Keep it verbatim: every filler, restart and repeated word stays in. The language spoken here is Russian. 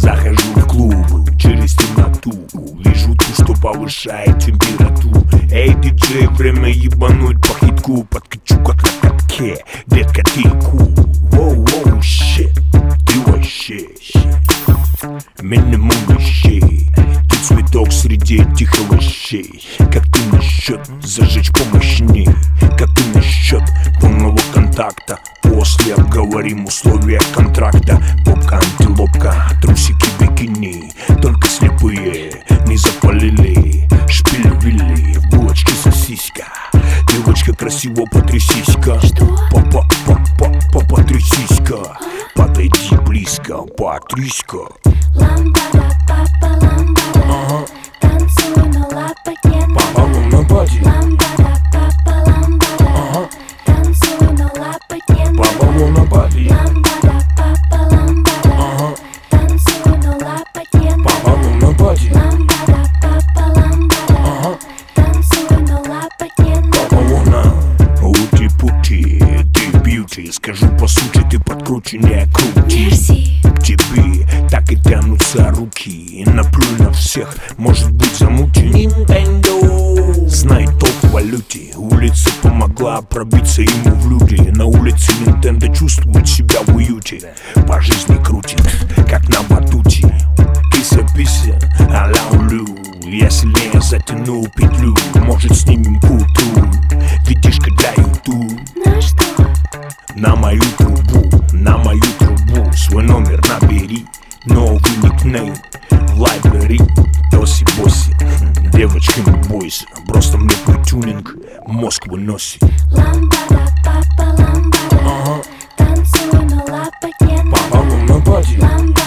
Захожу в клуб через темноту, вижу ту, что повышает температуру. Эй, диджей, время ебануть по хитку. Подкачу как на катке, детка, ты кул. Воу-воу, щит, ты вообще минимум вещей. Ты цветок среди этих овощей. Как ты насчет зажечь помощней? Как ты насчет полного контакта? После обговорим условия контракта. Попка, антилопка, трусики, бикини. Только слепые не запалили. Шпиль-вилли, в булочке сосиска. Девочка, красиво потрясись-ка. Па-па-па-па-па, потрясись-ка. Подойди близко, потрясь-ка. Ламбада, папа, ламбада, ага. Танцуй, но лапать не надо. Папа, на баде. Ламбада, папа, ламбада, ага. Танцуй, но лапать не надо. Папа, на баде. Ламбада, папа, ламбада, ага. Танцуй, но лапать не надо. Папа, на баде. Ламбада, папа, ламбада, ага. Танцуй, но лапать не надо. Папа, луна, ути-пути, ты бьюти. Скажу по сути, ты подкруче, не крути. Мерси. К тебе так и тянутся руки. Наплюй на всех, может быть замути. Nintendo. Знай толк в валюте. Улица помогла пробиться ему в люди. На улице Nintendo чувствует себя в уюте. По жизни крутит, как на батуте. Кися-пися, а-ля улю. Я сильнее затяну петлю. Может, снимем путу. Видишка для ютуб. На что? На мою трубу, на мою трубу. Свой номер набери. Новый никнейм в лайбрери. Тоси-боси, девочка, не бойся. Просто мне твой тюнинг мозг выносит. Ламбада, папа, ламбада, ага. Танцуй, но лапать не надо. Папа, на баде. Ламбада,